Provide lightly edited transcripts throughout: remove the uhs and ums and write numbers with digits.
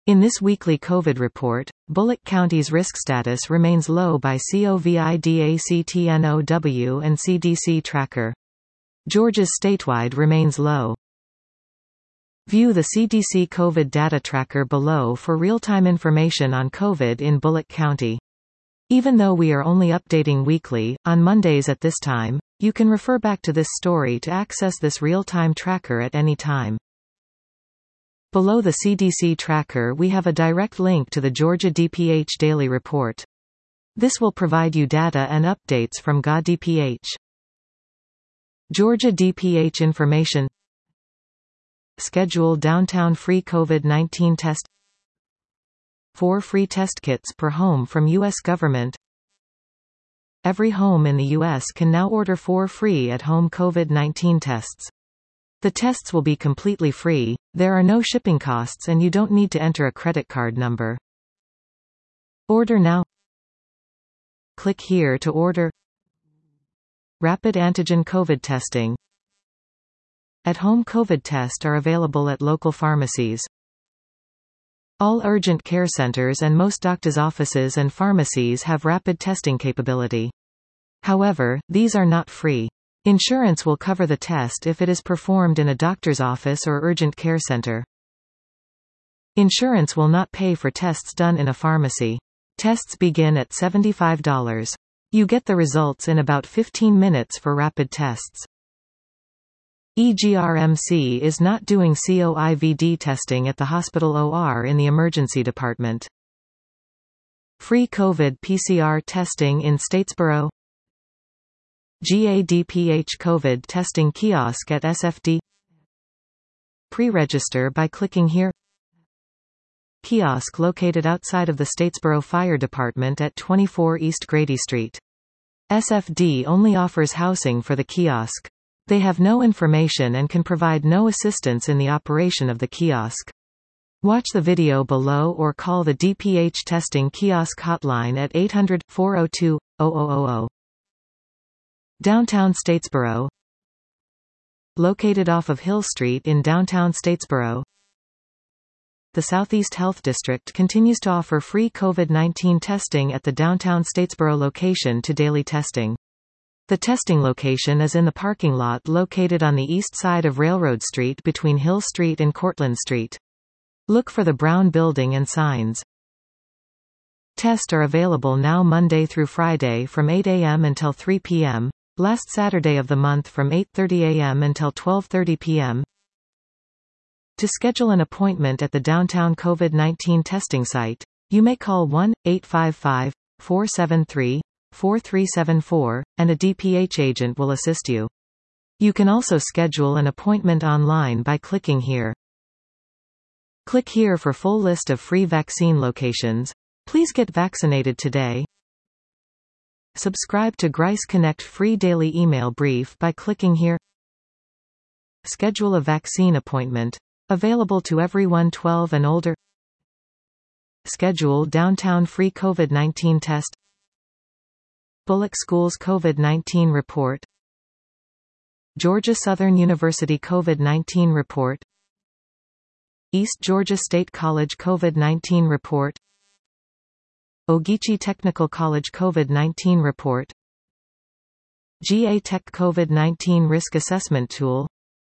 In this weekly COVID report, Bullock County's risk status remains low by COVID-19 and CDC tracker. Georgia's statewide remains low. View the CDC COVID data tracker below for real-time information on COVID in Bullock County. Even though we are only updating weekly, on Mondays at this time, you can refer back to this story to access this real-time tracker at any time. Below the CDC tracker we have a direct link to the Georgia DPH Daily Report. This will provide you data and updates from GA-DPH. Georgia DPH information. Schedule downtown free COVID-19 test. 4 free test kits per home from U.S. government. Every home in the U.S. can now order 4 free at-home COVID-19 tests. The tests will be completely free, there are no shipping costs and you don't need to enter a credit card number. Order now. Click here to order. Rapid antigen COVID testing. At-home COVID tests are available at local pharmacies. All urgent care centers and most doctors' offices and pharmacies have rapid testing capability. However, these are not free. Insurance will cover the test if it is performed in a doctor's office or urgent care center. Insurance will not pay for tests done in a pharmacy. Tests begin at $75. You get the results in about 15 minutes for rapid tests. EGRMC is not doing COVID testing at the hospital OR in the emergency department. Free COVID PCR testing in Statesboro. GA-DPH COVID testing kiosk at SFD. Pre-register by clicking here. Kiosk located outside of the Statesboro Fire Department at 24 East Grady Street. SFD only offers housing for the kiosk. They have no information and can provide no assistance in the operation of the kiosk. Watch the video below or call the DPH testing kiosk hotline at 800-402-0000. Downtown Statesboro. Located off of Hill Street in downtown Statesboro. The Southeast Health District continues to offer free COVID-19 testing at the downtown Statesboro location to daily testing. The testing location is in the parking lot located on the east side of Railroad Street between Hill Street and Cortlandt Street. Look for the brown building and signs. Tests are available now Monday through Friday from 8 a.m. until 3 p.m., last Saturday of the month from 8:30 a.m. until 12:30 p.m. To schedule an appointment at the downtown COVID-19 testing site, you may call 1-855-473-4374, and a DPH agent will assist you. You can also schedule an appointment online by clicking here. Click here for full list of free vaccine locations. Please get vaccinated today. Subscribe to Grice Connect free daily email brief by clicking here. Schedule a vaccine appointment. Available to everyone 12 and older. Schedule downtown free COVID-19 test. Bullock Schools COVID-19 report. Georgia Southern University COVID-19 report. East Georgia State College COVID-19 report. Ogeechee Technical College COVID-19 report. GA Tech COVID-19 Risk Assessment Tool.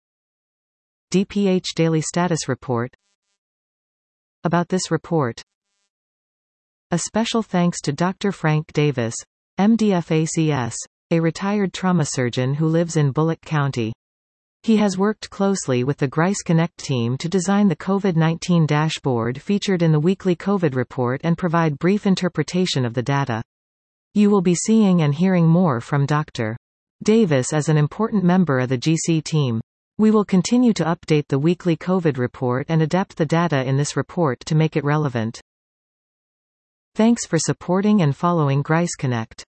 DPH Daily Status Report. About this report. A special thanks to Dr. Frank Davis, MD-FACS, a retired trauma surgeon who lives in Bullock County. He has worked closely with the Grice Connect team to design the COVID-19 dashboard featured in the weekly COVID report and provide brief interpretation of the data. You will be seeing and hearing more from Dr. Davis as an important member of the GC team. We will continue to update the weekly COVID report and adapt the data in this report to make it relevant. Thanks for supporting and following Grice Connect.